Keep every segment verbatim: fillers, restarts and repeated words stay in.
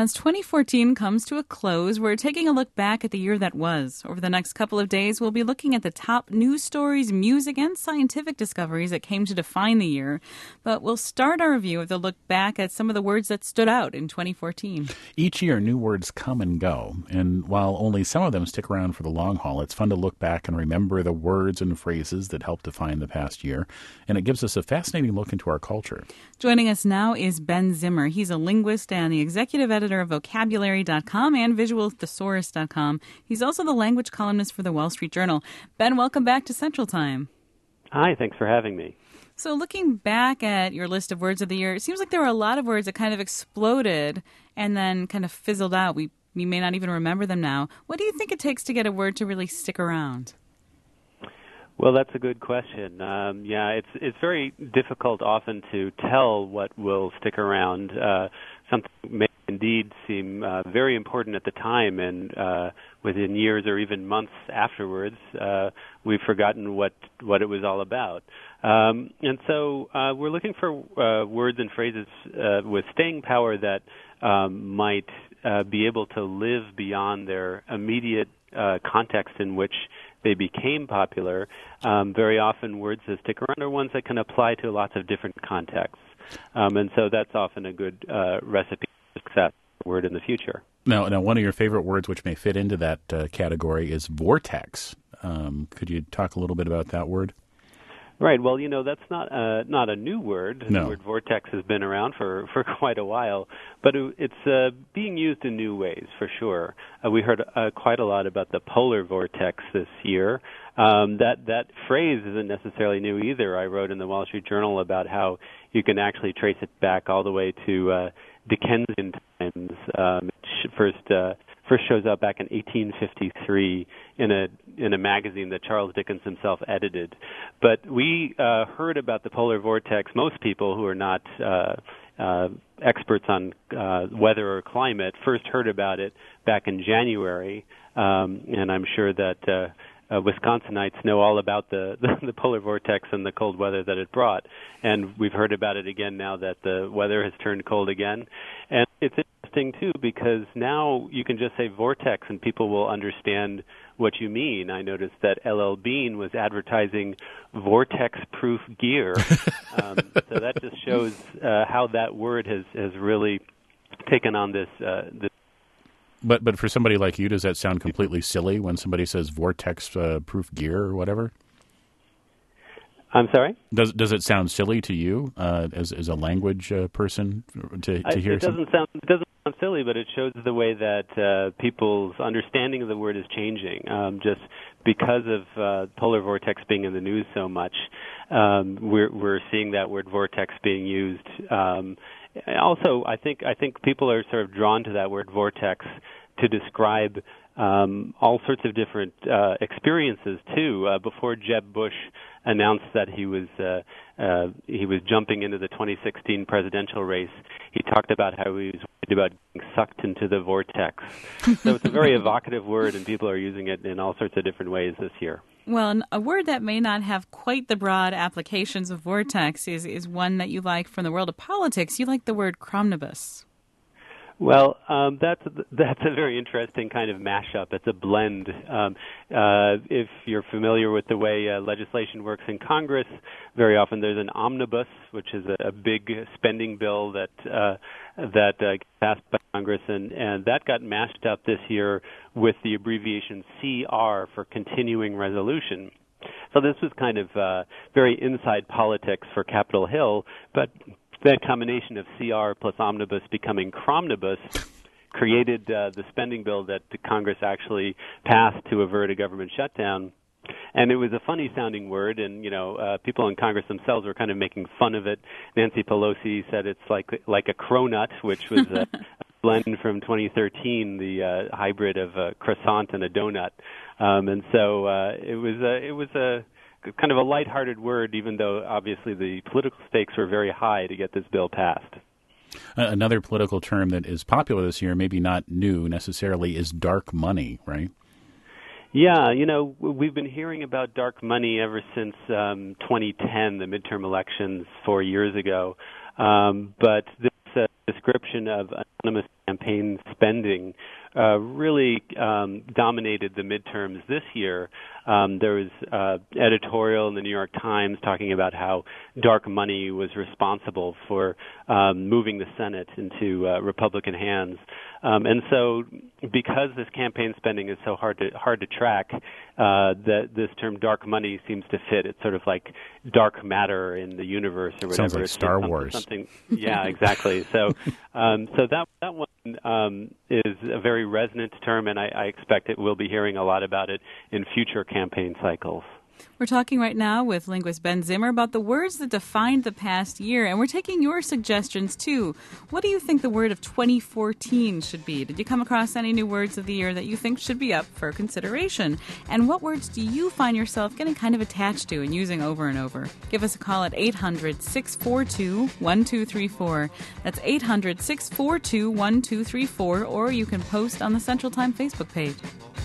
As twenty fourteen comes to a close, we're taking a look back at the year that was. Over the next couple of days, we'll be looking at the top news stories, music, and scientific discoveries that came to define the year. But we'll start our review with a look back at some of the words that stood out in twenty fourteen. Each year, new words come and go. And while only some of them stick around for the long haul, it's fun to look back and remember the words and phrases that helped define the past year. And it gives us a fascinating look into our culture. Joining us now is Ben Zimmer. He's a linguist and the executive editor of vocabulary dot com and visual thesaurus dot com. He's also the language columnist for the Wall Street Journal. Ben, welcome back to Central Time. Hi, thanks for having me. So looking back at your list of words of the year, it seems like there were a lot of words that kind of exploded and then kind of fizzled out. We, we may not even remember them now. What do you think it takes to get a word to really stick around? Well, that's a good question. Um, yeah, it's it's very difficult often to tell what will stick around. Uh, something may indeed seem uh, very important at the time, and uh, within years or even months afterwards, uh, we've forgotten what, what it was all about. Um, and so uh, we're looking for uh, words and phrases uh, with staying power that um, might uh, be able to live beyond their immediate uh, context in which they became popular. Um, very often words that stick around are ones that can apply to lots of different contexts. Um, and so that's often a good uh, recipe for success for a word in the future. Now, now, one of your favorite words which may fit into that uh, category is vortex. Um, could you talk a little bit about that word? Right. Well, you know, that's not uh, not a new word. No. The word vortex has been around for, for quite a while, but it, it's uh, being used in new ways, for sure. Uh, we heard uh, quite a lot about the polar vortex this year. Um, that that phrase isn't necessarily new either. I wrote in the Wall Street Journal about how you can actually trace it back all the way to uh, Dickensian times. Um, it first uh, first shows up back in eighteen fifty-three in a in a magazine that Charles Dickens himself edited. But we uh, heard about the polar vortex. Most people who are not uh, uh, experts on uh, weather or climate first heard about it back in January, um, and I'm sure that uh, uh, Wisconsinites know all about the, the, the polar vortex and the cold weather that it brought. And we've heard about it again now that the weather has turned cold again. And it's interesting, too, because now you can just say vortex and people will understand what you mean. I noticed that L L Bean was advertising vortex-proof gear. um, so that just shows uh, how that word has, has really taken on this, uh, this But but for somebody like you, does that sound completely silly when somebody says vortex-proof uh, gear or whatever? I'm sorry? Does does it sound silly to you uh, as as a language uh, person to to I, hear? It doesn't sound it doesn't sound silly, but it shows the way that uh, people's understanding of the word is changing. Um, just because of uh, polar vortex being in the news so much, um, we're we're seeing that word vortex being used. Um, also, I think I think people are sort of drawn to that word vortex to describe um, all sorts of different uh, experiences too. Uh, before Jeb Bush announced that he was uh, uh, he was jumping into the twenty sixteen presidential race, he talked about how he was worried about getting sucked into the vortex. So it's a very evocative word, and people are using it in all sorts of different ways this year. Well, a word that may not have quite the broad applications of vortex is, is one that you like from the world of politics. You like the word cromnibus. Well, um, that's that's a very interesting kind of mashup. It's a blend. Um, uh, if you're familiar with the way uh, legislation works in Congress, very often there's an omnibus, which is a, a big spending bill that uh, that uh, gets passed by Congress, and, and that got mashed up this year with the abbreviation C R for continuing resolution. So this was kind of uh, very inside politics for Capitol Hill, but that combination of C R plus omnibus becoming cromnibus created uh, the spending bill that the Congress actually passed to avert a government shutdown. And it was a funny-sounding word, and, you know, uh, people in Congress themselves were kind of making fun of it. Nancy Pelosi said it's like like a cronut, which was a blend from twenty thirteen, the uh, hybrid of a croissant and a donut. Um, and so uh, it was a, it was a kind of a lighthearted word, even though obviously the political stakes were very high to get this bill passed. Another political term that is popular this year, maybe not new necessarily, is dark money, right? Yeah, you know, we've been hearing about dark money ever since um, twenty ten, the midterm elections four years ago. Um, but this uh, description of anonymous campaign spending uh, really um, dominated the midterms this year. Um, there was uh, editorial in the New York Times talking about how dark money was responsible for um, moving the Senate into uh, Republican hands. Um, and so because this campaign spending is so hard to hard to track, uh, that this term dark money seems to fit. It's sort of like dark matter in the universe or whatever. Sounds like it's Star something, Wars. Something, yeah, exactly. So um, so that that one um, is a very resonant term, and I, I expect it we'll be hearing a lot about it in future campaign cycles. We're talking right now with linguist Ben Zimmer about the words that defined the past year, and we're taking your suggestions, too. What do you think the word of twenty fourteen should be? Did you come across any new words of the year that you think should be up for consideration? And what words do you find yourself getting kind of attached to and using over and over? Give us a call at eight hundred, six four two, one two three four. That's eight hundred, six four two, one two three four, or you can post on the Central Time Facebook page.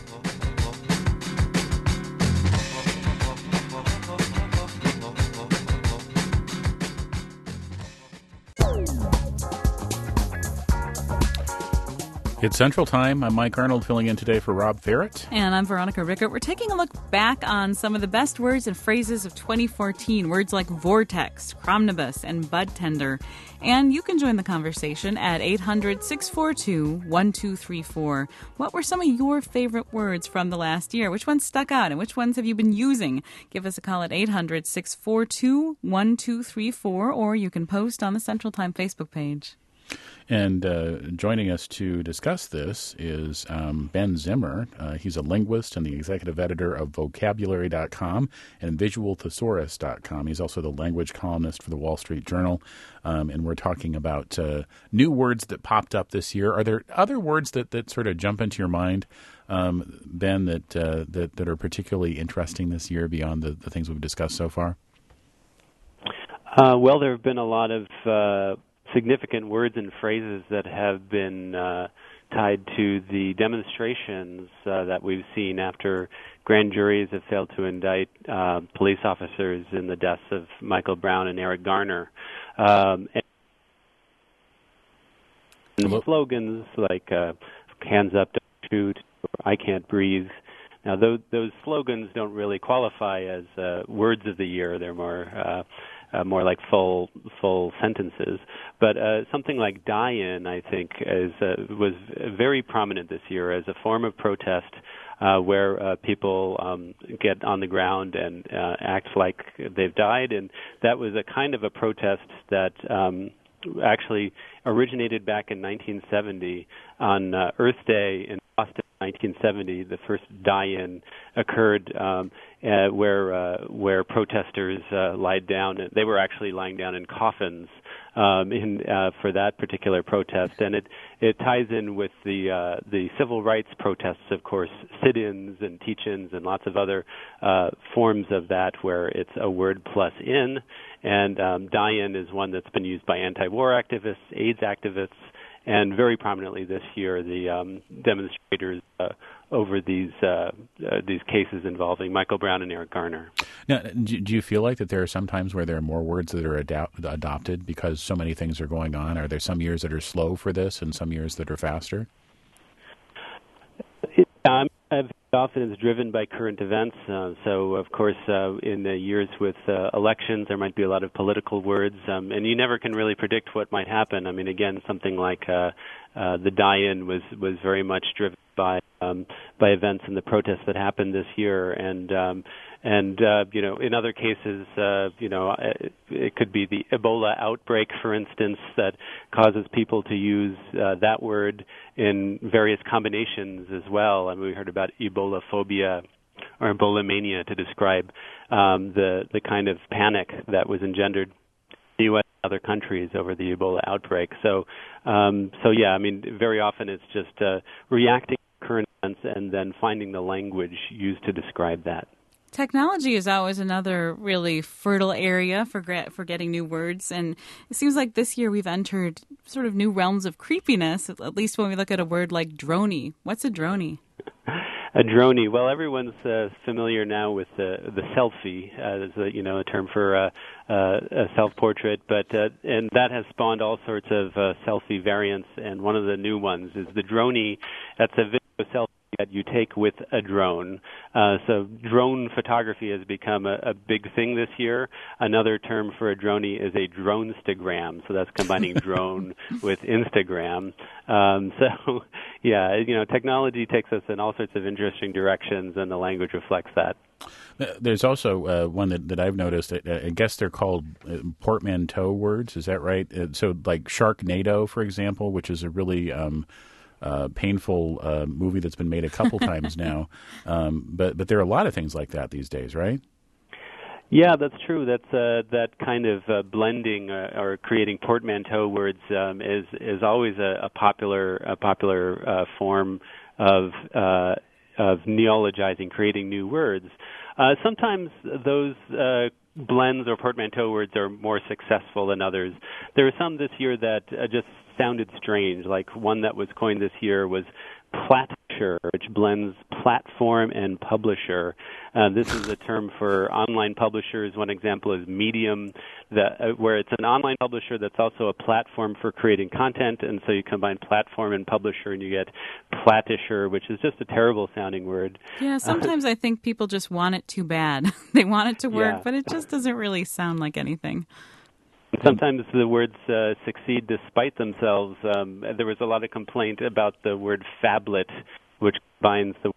It's Central Time. I'm Mike Arnold filling in today for Rob Ferret. And I'm Veronica Rickert. We're taking a look back on some of the best words and phrases of twenty fourteen. Words like vortex, cromnibus, and bud tender. And you can join the conversation at eight hundred, six four two, one two three four. What were some of your favorite words from the last year? Which ones stuck out and which ones have you been using? Give us a call at eight hundred, six four two, one two three four, or you can post on the Central Time Facebook page. And uh, joining us to discuss this is um, Ben Zimmer. Uh, he's a linguist and the executive editor of vocabulary dot com and visual thesaurus dot com. He's also the language columnist for the Wall Street Journal. Um, and we're talking about uh, new words that popped up this year. Are there other words that, that sort of jump into your mind, um, Ben, that, uh, that that are particularly interesting this year beyond the, the things we've discussed so far? Uh, well, there have been a lot of uh significant words and phrases that have been uh, tied to the demonstrations uh, that we've seen after grand juries have failed to indict uh, police officers in the deaths of Michael Brown and Eric Garner. Um, and Hello? slogans like uh, hands up, don't shoot, or I can't breathe. Now, those, those slogans don't really qualify as uh, words of the year. They're more uh, Uh, more like full full sentences. But uh, something like die-in, I think, is uh, was very prominent this year as a form of protest uh, where uh, people um, get on the ground and uh, act like they've died. And that was a kind of a protest that um, actually originated back in nineteen seventy on uh, Earth Day in Boston. nineteen seventy, the first die-in occurred um, uh, where uh, where protesters uh, lied down. They were actually lying down in coffins um, in uh, for that particular protest, and it it ties in with the uh, the civil rights protests, of course, sit-ins and teach-ins and lots of other uh, forms of that where it's a word plus in, and um, die-in is one that's been used by anti-war activists, AIDS activists. And very prominently this year, the um, demonstrators uh, over these uh, uh, these cases involving Michael Brown and Eric Garner. Now, do, do you feel like that there are some times where there are more words that are adapt, adopted because so many things are going on? Are there some years that are slow for this and some years that are faster? It, um, often it's driven by current events. Uh, so, of course, uh, in the years with uh, elections, there might be a lot of political words, um, and you never can really predict what might happen. I mean, again, something like uh, uh, the die-in was, was very much driven by um, by events and the protests that happened this year, and um, and uh, you know, in other cases, uh, you know, it, it could be the Ebola outbreak, for instance, that causes people to use uh, that word in various combinations as well. I mean, we heard about Ebola phobia or Ebola mania to describe um, the the kind of panic that was engendered in the U S and other countries over the Ebola outbreak. So, um, so yeah, I mean, very often it's just uh, reacting to current events and then finding the language used to describe that. Technology is always another really fertile area for for getting new words, and it seems like this year we've entered sort of new realms of creepiness, at least when we look at a word like droney. What's a droney? A droney. Well, everyone's uh, familiar now with the the selfie uh, as a, you know a term for uh, uh, a self-portrait, but uh, and that has spawned all sorts of uh, selfie variants. And one of the new ones is the droney. That's a video selfie that you take with a drone. Uh, so drone photography has become a, a big thing this year. Another term for a droney is a dronestagram. So that's combining drone with Instagram. Um, so, yeah, you know, technology takes us in all sorts of interesting directions, and the language reflects that. There's also uh, one that, that I've noticed. I, I guess they're called uh, portmanteau words. Is that right? Uh, so like Sharknado, for example, which is a really um, uh, painful uh, movie that's been made a couple times now. Um, but but there are a lot of things like that these days, right? Yeah, that's true. That's uh, that kind of uh, blending uh, or creating portmanteau words um, is is always a, a popular a popular uh, form of uh, of neologizing, creating new words. Uh, sometimes those uh, blends or portmanteau words are more successful than others. There are some this year that uh, just sounded strange. Like one that was coined this year was Platusher, which blends platform and publisher. Uh, this is a term for online publishers. One example is Medium, that, uh, where it's an online publisher that's also a platform for creating content, and so you combine platform and publisher, and you get Platusher, which is just a terrible sounding word. Yeah, sometimes I think people just want it too bad. They want it to work, Yeah. but it just doesn't really sound like anything. Sometimes the words uh, succeed despite themselves. Um, there was a lot of complaint about the word phablet, which combines the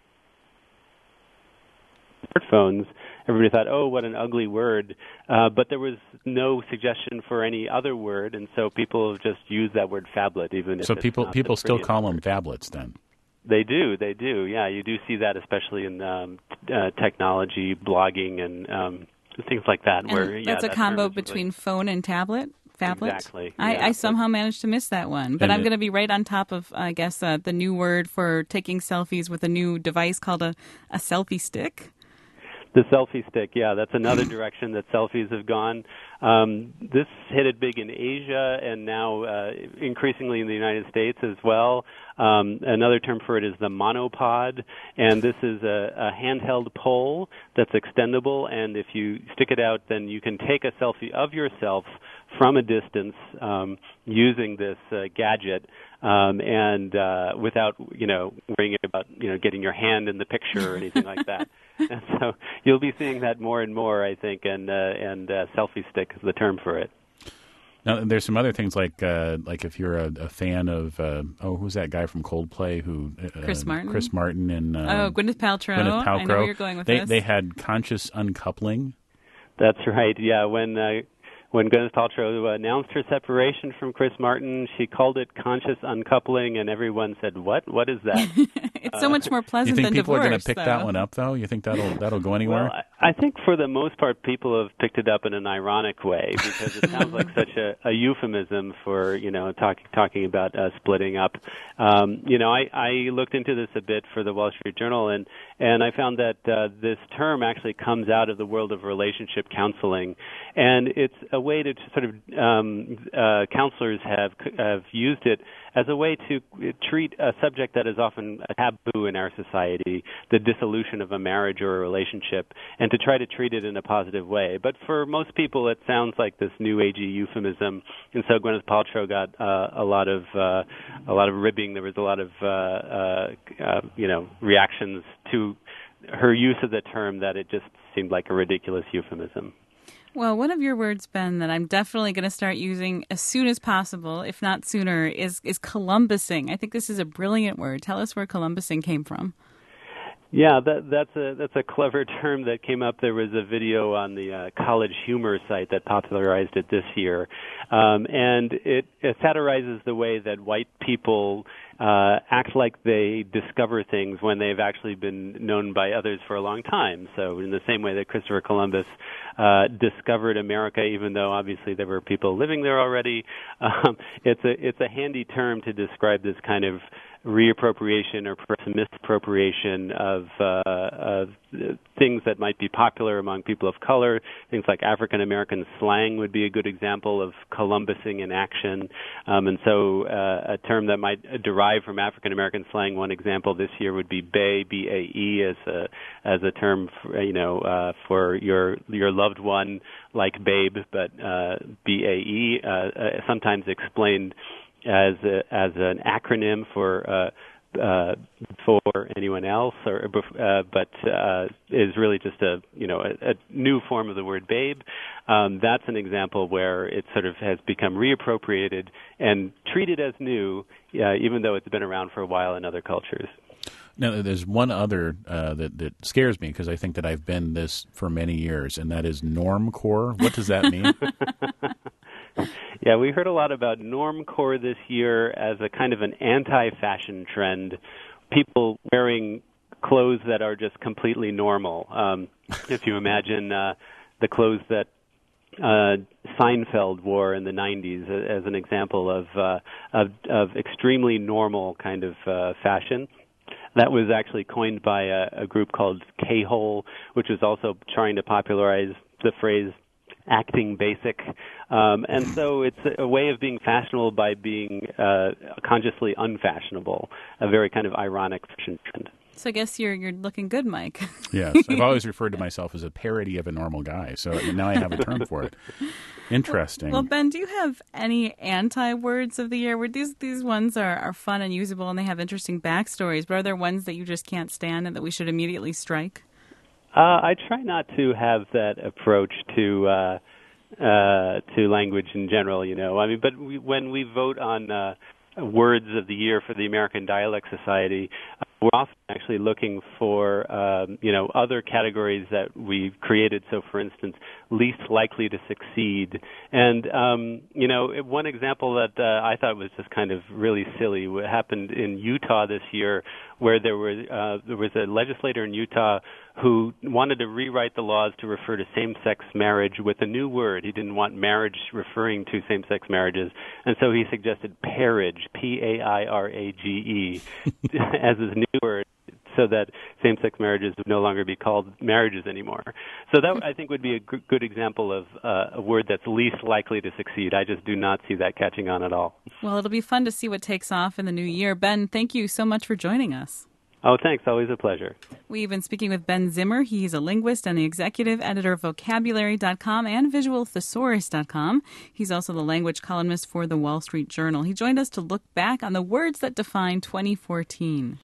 smartphones. Everybody thought, oh, what an ugly word. Uh, but there was no suggestion for any other word, and so people have just used that word phablet, even if So it's people not people the still prettiest call them word. phablets then. They do, they do. Yeah, you do see that, especially in um, uh, technology, blogging, and um, things like that. And where yeah, that's a that term combo is really- between phone and tablet? Phablet? Exactly, I, yeah. I somehow managed to miss that one. But And I'm it- going to be right on top of, I guess, uh, the new word for taking selfies with a new device called a, a selfie stick. The selfie stick, yeah, that's another direction that selfies have gone. Um, this hit it big in Asia and now uh, increasingly in the United States as well. Um, another term for it is the monopod, and this is a, a handheld pole that's extendable, and if you stick it out, then you can take a selfie of yourself from a distance um, using this uh, gadget, um, and uh, without, you know, worrying about, you know, getting your hand in the picture or anything like that. And so you'll be seeing that more and more, I think, and uh, and uh, selfie stick is the term for it. Now, there's some other things like uh, like if you're a, a fan of uh, oh, who's that guy from Coldplay who uh, Chris Martin? Chris Martin and uh, Oh, Gwyneth Paltrow. Gwyneth Paltrow. I know where you're going with they this. they had conscious uncoupling. That's right. Yeah, when uh, when Gwyneth Paltrow announced her separation from Chris Martin, she called it conscious uncoupling, and everyone said, "What? What is that?" It's so much more You pleasant think than people divorce, are going to pick though. that one up though? You think that'll that'll go anywhere? Well, I, I think for the most part, people have picked it up in an ironic way because it sounds like such a, a euphemism for, you know, talking talking about uh, splitting up. Um, you know, I, I looked into this a bit for the Wall Street Journal, and and I found that uh, this term actually comes out of the world of relationship counseling, and it's a way to sort of um, uh, counselors have have used it as a way to treat a subject that is often a taboo in our society, the dissolution of a marriage or a relationship, and to try to treat it in a positive way. But for most people, it sounds like this new agey euphemism, and so Gwyneth Paltrow got uh, a lot of uh, a lot of ribbing. There was a lot of uh, uh, uh, you know reactions to her use of the term that it just seemed like a ridiculous euphemism. Well, one of your words, Ben, that I'm definitely going to start using as soon as possible, if not sooner, is is Columbusing. I think this is a brilliant word. Tell us where Columbusing came from. Yeah, that, that's a that's a clever term that came up. There was a video on the uh, College Humor site that popularized it this year, um, and it, it satirizes the way that white people uh, act like they discover things when they've actually been known by others for a long time. So in the same way that Christopher Columbus uh, discovered America, even though obviously there were people living there already, um, it's a it's a handy term to describe this kind of reappropriation or perhaps misappropriation of, uh, of things that might be popular among people of color. Things like African American slang would be a good example of Columbusing in action. Um, and so uh, a term that might derive from African American slang, one example this year would be bae, B A E, as a as a term for, you know uh, for your your loved one, like babe, but uh, B A E, uh, uh, sometimes explained as a, as an acronym for uh, uh, for anyone else, or uh, but uh, is really just a you know a, a new form of the word babe. Um, that's an example where it sort of has become reappropriated and treated as new, uh, even though it's been around for a while in other cultures. Now, there's one other uh, that, that scares me because I think that I've been this for many years, and that is normcore. What does that mean? Yeah, we heard a lot about normcore this year as a kind of an anti-fashion trend. People wearing clothes that are just completely normal. Um, if you imagine uh, the clothes that uh, Seinfeld wore in the nineties as an example of uh, of, of extremely normal kind of uh, fashion. That was actually coined by a, a group called K-Hole, which was also trying to popularize the phrase acting basic. Um, and so it's a way of being fashionable by being uh, consciously unfashionable, a very kind of ironic fashion trend. So I guess you're you're looking good, Mike. Yes. I've always referred to myself as a parody of a normal guy, so now I have a term for it. Interesting. Well, Ben, do you have any anti-words of the year? Where these these ones are, are fun and usable and they have interesting backstories, but are there ones that you just can't stand and that we should immediately strike? Uh, I try not to have that approach to uh, uh, to language in general, you know. I mean, but we, when we vote on uh, words of the year for the American Dialect Society, uh, we're often actually looking for, um, you know, other categories that we've created. So, for instance, least likely to succeed. And, um, you know, one example that uh, I thought was just kind of really silly what happened in Utah this year, where there were uh, there was a legislator in Utah who wanted to rewrite the laws to refer to same-sex marriage with a new word. He didn't want marriage referring to same-sex marriages, and so he suggested pairage, P A I R A G E, as his new word, so that same-sex marriages would no longer be called marriages anymore. So that, I think, would be a g- good example of uh, a word that's least likely to succeed. I just do not see that catching on at all. Well, it'll be fun to see what takes off in the new year. Ben, thank you so much for joining us. Oh, thanks. Always a pleasure. We've been speaking with Ben Zimmer. He's a linguist and the executive editor of vocabulary dot com and visual thesaurus dot com. He's also the language columnist for the Wall Street Journal. He joined us to look back on the words that define twenty fourteen.